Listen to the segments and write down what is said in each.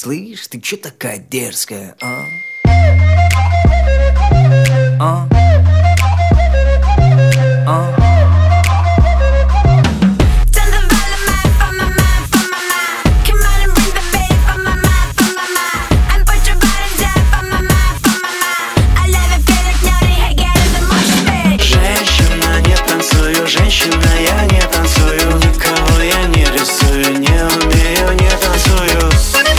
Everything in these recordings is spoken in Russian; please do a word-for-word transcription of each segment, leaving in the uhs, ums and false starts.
Слышь, ты чё такая дерзкая, а? А? А? Женщина, не танцую, женщина, я не танцую. Никого я не рисую, не умею, не танцую.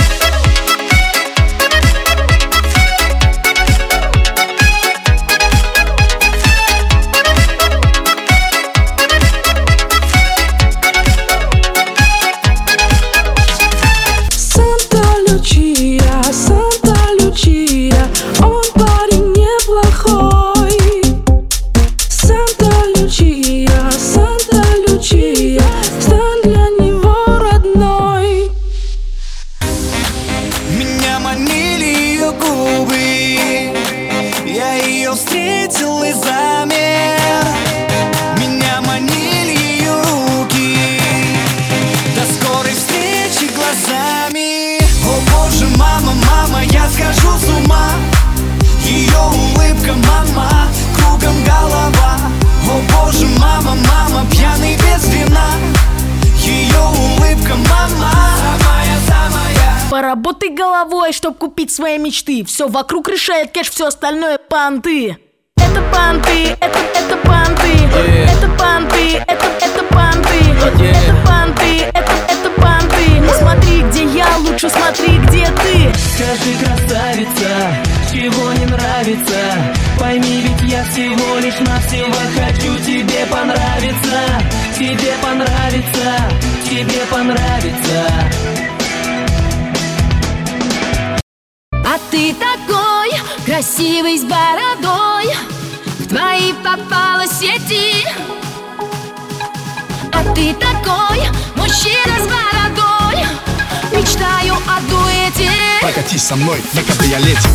Встретил и замер. Меня манили ее руки до скорой встречи глазами. О боже, мама, мама, я схожу с ума. Ее улыбка, мама, кругом голова. О боже, мама, мама, пьяный без вина. Ее улыбка, мама, самая, самая. Поработай головой, чтоб купить свои мечты. Все вокруг решает кэш, все остальное понты. Это понты, это, это понты, yeah. Это понты, это, это понты, yeah. Это понты, это, это понты. Не смотри, где я, лучше смотри, где ты. Скажи, красавица, чего не нравится? Пойми, ведь я всего лишь навсего хочу тебе понравиться. Тебе понравится, тебе понравится. А ты такой красивый с бородой, в твои попала сети. А ты такой мужчина с бородой, мечтаю о дуэте. Прокатись со мной на кабриолете.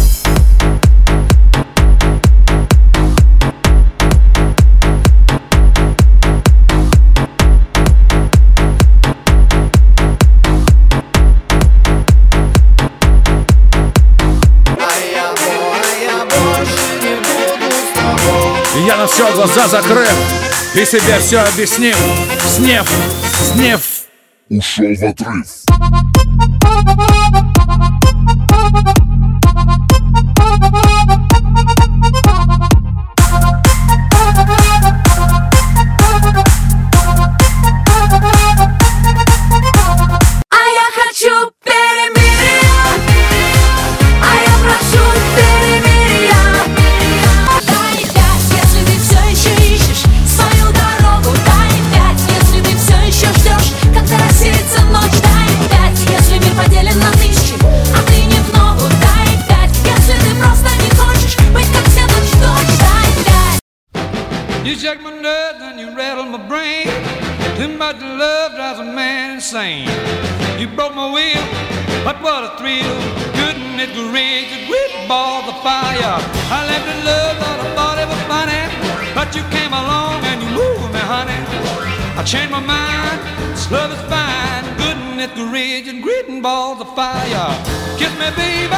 Я на все глаза закрыл и себе все объяснил. Снев, снев ушел в отрыв. А я хочу перемирия, а я прошу перемирия. Дай пять, если ты все еще ищешь свою дорогу. Дай пять, если ты все еще ждешь, когда рассеется ночь. Дай пять, если мир поделен на тысячи, а ты не в ногу. Дай пять, если ты просто не хочешь быть как все ночь дочь. Дай пять. You check my nerves and you rattle my brain. Too much love drives a man insane. You broke my will, but what a thrill. Goodness gracious, great ball of fire. I left in love, thought I thought it was funny, but you came along and you moved me, honey. I changed my mind, this love is fine. Goodness gracious, great balls of fire. Kiss me, baby.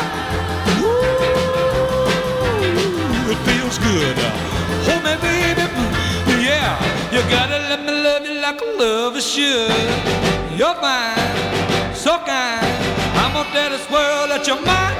Ooh, it feels good. Hold me, baby. Yeah, you gotta let me love you like a lover should. You're fine, so kind. I'm gonna tell this world that you're mine.